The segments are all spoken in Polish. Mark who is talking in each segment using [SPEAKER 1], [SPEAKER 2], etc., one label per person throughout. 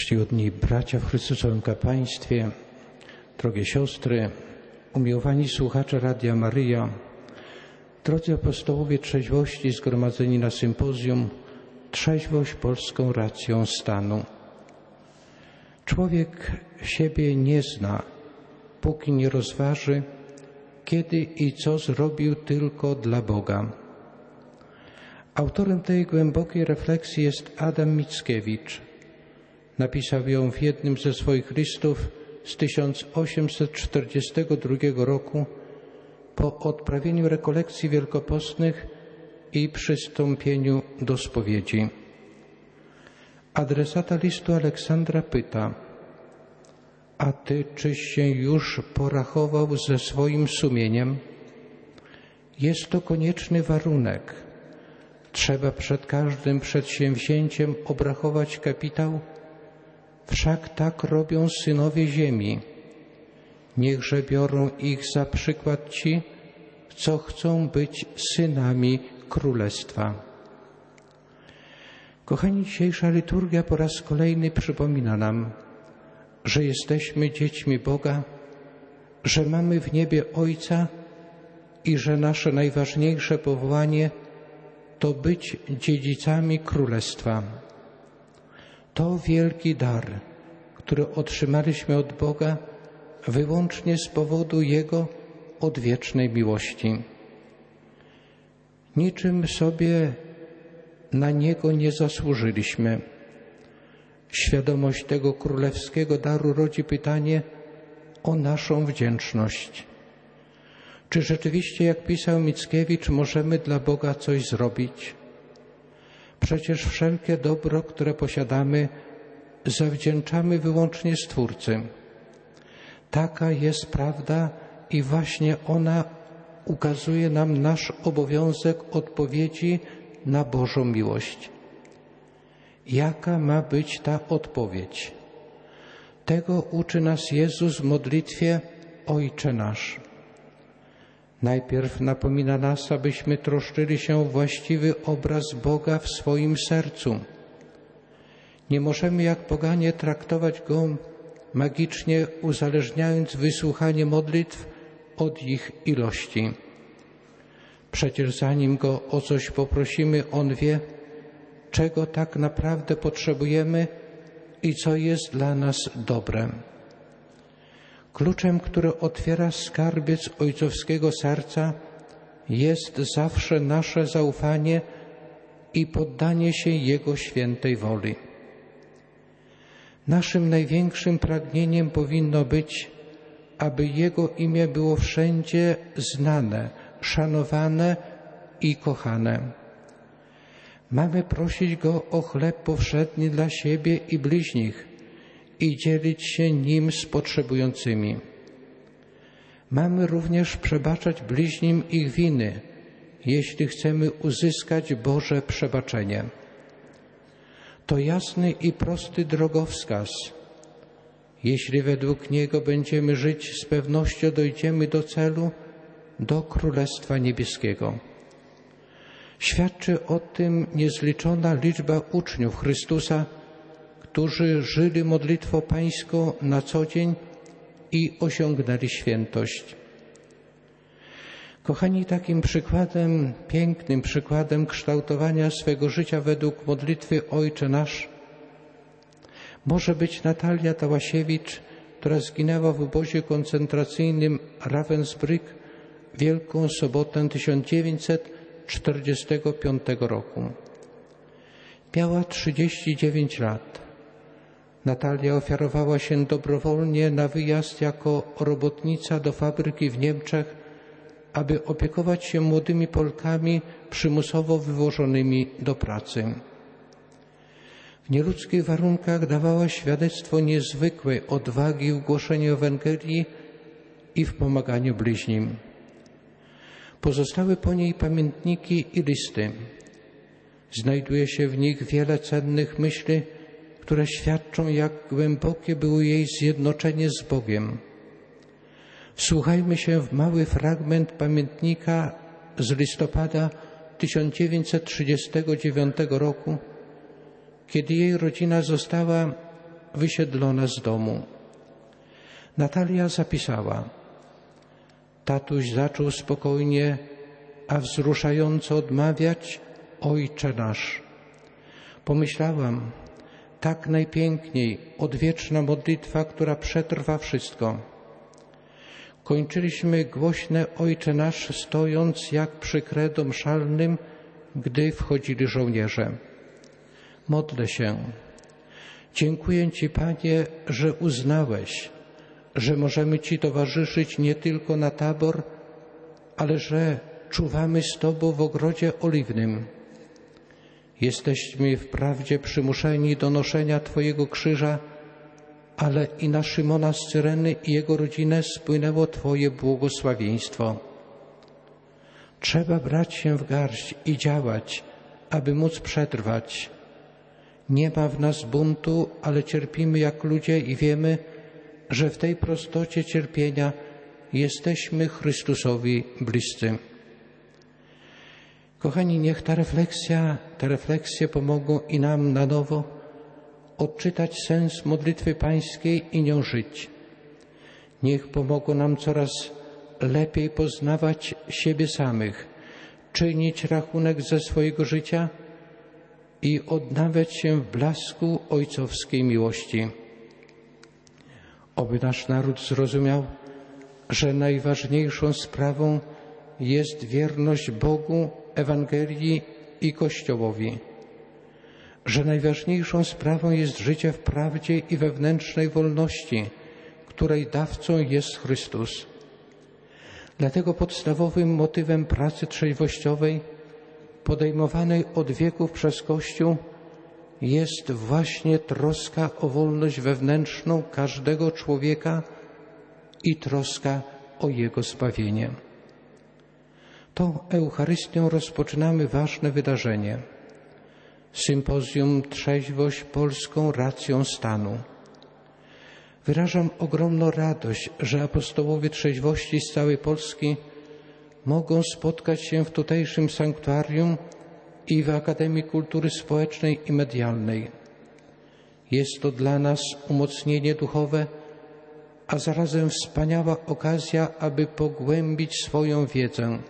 [SPEAKER 1] Czcigodni bracia w Chrystusowym kapłaństwie, drogie siostry, umiłowani słuchacze Radia Maryja, drodzy apostołowie trzeźwości zgromadzeni na sympozjum Trzeźwość polską racją stanu. Człowiek siebie nie zna, póki nie rozważy, kiedy i co zrobił tylko dla Boga. Autorem tej głębokiej refleksji jest Adam Mickiewicz. Napisał ją w jednym ze swoich listów z 1842 roku po odprawieniu rekolekcji wielkopostnych i przystąpieniu do spowiedzi. Adresata listu Aleksandra pyta: a ty czyś się już porachował ze swoim sumieniem? Jest to konieczny warunek. Trzeba przed każdym przedsięwzięciem obrachować kapitał. Wszak tak robią synowie ziemi. Niechże biorą ich za przykład ci, co chcą być synami Królestwa. Kochani, dzisiejsza liturgia po raz kolejny przypomina nam, że jesteśmy dziećmi Boga, że mamy w niebie Ojca i że nasze najważniejsze powołanie to być dziedzicami Królestwa. To wielki dar, który otrzymaliśmy od Boga wyłącznie z powodu Jego odwiecznej miłości. Niczym sobie na Niego nie zasłużyliśmy. Świadomość tego królewskiego daru rodzi pytanie o naszą wdzięczność. Czy rzeczywiście, jak pisał Mickiewicz, możemy dla Boga coś zrobić? Przecież wszelkie dobro, które posiadamy, zawdzięczamy wyłącznie Stwórcy. Taka jest prawda i właśnie ona ukazuje nam nasz obowiązek odpowiedzi na Bożą miłość. Jaka ma być ta odpowiedź? Tego uczy nas Jezus w modlitwie Ojcze nasz. Najpierw napomina nas, abyśmy troszczyli się o właściwy obraz Boga w swoim sercu. Nie możemy jak poganie traktować Go magicznie, uzależniając wysłuchanie modlitw od ich ilości. Przecież zanim Go o coś poprosimy, On wie, czego tak naprawdę potrzebujemy i co jest dla nas dobre. Kluczem, który otwiera skarbiec ojcowskiego serca, jest zawsze nasze zaufanie i poddanie się Jego świętej woli. Naszym największym pragnieniem powinno być, aby Jego imię było wszędzie znane, szanowane i kochane. Mamy prosić Go o chleb powszedni dla siebie i bliźnich i dzielić się nim z potrzebującymi. Mamy również przebaczać bliźnim ich winy, jeśli chcemy uzyskać Boże przebaczenie. To jasny i prosty drogowskaz. Jeśli według niego będziemy żyć, z pewnością dojdziemy do celu, do Królestwa Niebieskiego. Świadczy o tym niezliczona liczba uczniów Chrystusa, którzy żyli modlitwą pańską na co dzień i osiągnęli świętość. Kochani, takim przykładem, pięknym przykładem kształtowania swego życia według modlitwy Ojcze Nasz może być Natalia Tałasiewicz, która zginęła w obozie koncentracyjnym Ravensbrück Wielką Sobotę 1945 roku. Miała 39 lat. Natalia ofiarowała się dobrowolnie na wyjazd jako robotnica do fabryki w Niemczech, aby opiekować się młodymi Polkami przymusowo wywożonymi do pracy. W nieludzkich warunkach dawała świadectwo niezwykłej odwagi w głoszeniu Ewangelii i w pomaganiu bliźnim. Pozostały po niej pamiętniki i listy. Znajduje się w nich wiele cennych myśli, które świadczą, jak głębokie było jej zjednoczenie z Bogiem. Wsłuchajmy się w mały fragment pamiętnika z listopada 1939 roku, kiedy jej rodzina została wysiedlone z domu. Natalia zapisała: tatuś zaczął spokojnie, a wzruszająco odmawiać: Ojcze nasz. Pomyślałam: tak najpiękniej, odwieczna modlitwa, która przetrwa wszystko. Kończyliśmy głośne Ojcze nasz, stojąc jak przy credo mszalnym, gdy wchodzili żołnierze. Modlę się. Dziękuję Ci, Panie, że uznałeś, że możemy Ci towarzyszyć nie tylko na tabor, ale że czuwamy z Tobą w ogrodzie oliwnym. Jesteśmy wprawdzie przymuszeni do noszenia Twojego krzyża, ale i na Szymona z Cyreny i jego rodzinę spłynęło Twoje błogosławieństwo. Trzeba brać się w garść i działać, aby móc przetrwać. Nie ma w nas buntu, ale cierpimy jak ludzie i wiemy, że w tej prostocie cierpienia jesteśmy Chrystusowi bliscy. Kochani, niech te refleksje pomogą i nam na nowo odczytać sens modlitwy pańskiej i nią żyć. Niech pomogą nam coraz lepiej poznawać siebie samych, czynić rachunek ze swojego życia i odnawiać się w blasku ojcowskiej miłości. Oby nasz naród zrozumiał, że najważniejszą sprawą jest wierność Bogu, Ewangelii i Kościołowi, że najważniejszą sprawą jest życie w prawdzie i wewnętrznej wolności, której dawcą jest Chrystus. Dlatego podstawowym motywem pracy trzeźwościowej podejmowanej od wieków przez Kościół jest właśnie troska o wolność wewnętrzną każdego człowieka i troska o jego zbawienie. Tą Eucharystią rozpoczynamy ważne wydarzenie. Sympozjum Trzeźwość polską racją stanu. Wyrażam ogromną radość, że apostołowie trzeźwości z całej Polski mogą spotkać się w tutejszym sanktuarium i w Akademii Kultury Społecznej i Medialnej. Jest to dla nas umocnienie duchowe, a zarazem wspaniała okazja, aby pogłębić swoją wiedzę.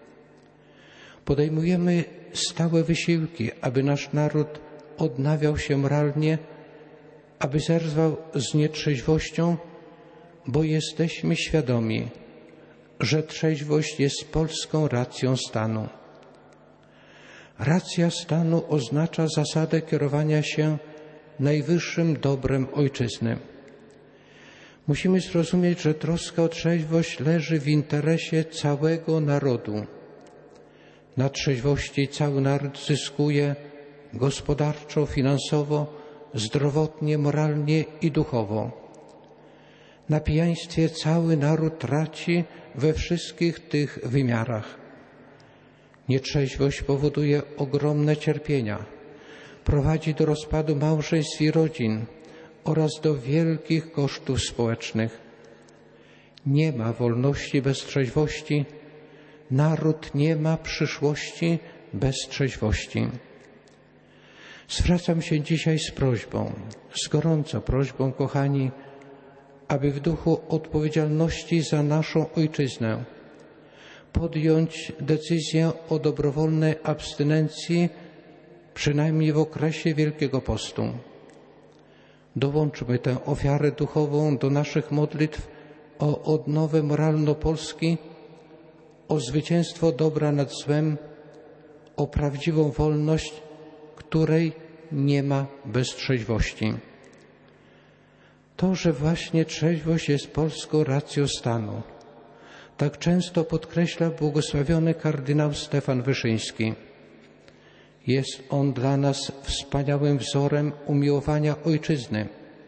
[SPEAKER 1] Podejmujemy stałe wysiłki, aby nasz naród odnawiał się moralnie, aby zerwał z nietrzeźwością, bo jesteśmy świadomi, że trzeźwość jest polską racją stanu. Racja stanu oznacza zasadę kierowania się najwyższym dobrem ojczyzny. Musimy zrozumieć, że troska o trzeźwość leży w interesie całego narodu. Na trzeźwości cały naród zyskuje gospodarczo, finansowo, zdrowotnie, moralnie i duchowo. Na pijaństwie cały naród traci we wszystkich tych wymiarach. Nietrzeźwość powoduje ogromne cierpienia, prowadzi do rozpadu małżeństw i rodzin oraz do wielkich kosztów społecznych. Nie ma wolności bez trzeźwości, naród nie ma przyszłości bez trzeźwości. Zwracam się dzisiaj z prośbą, z gorącą prośbą, kochani, aby w duchu odpowiedzialności za naszą ojczyznę podjąć decyzję o dobrowolnej abstynencji, przynajmniej w okresie Wielkiego Postu. Dołączmy tę ofiarę duchową do naszych modlitw o odnowę moralną Polski, o zwycięstwo dobra nad złem, o prawdziwą wolność, której nie ma bez trzeźwości. To, że właśnie trzeźwość jest polską racją stanu, tak często podkreśla błogosławiony kardynał Stefan Wyszyński. Jest on dla nas wspaniałym wzorem umiłowania ojczyzny.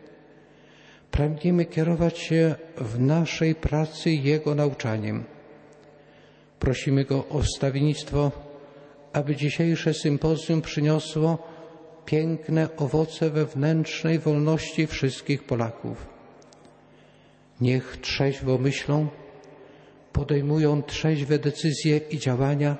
[SPEAKER 1] Pragniemy kierować się w naszej pracy Jego nauczaniem. Prosimy Go o wstawiennictwo, aby dzisiejsze sympozjum przyniosło piękne owoce wewnętrznej wolności wszystkich Polaków. Niech trzeźwo myślą, podejmują trzeźwe decyzje i działania,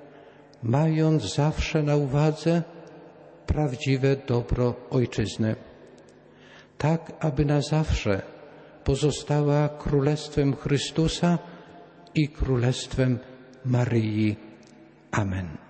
[SPEAKER 1] mając zawsze na uwadze prawdziwe dobro ojczyzny. tak aby na zawsze pozostała Królestwem Chrystusa i Królestwem Maryi. Amen.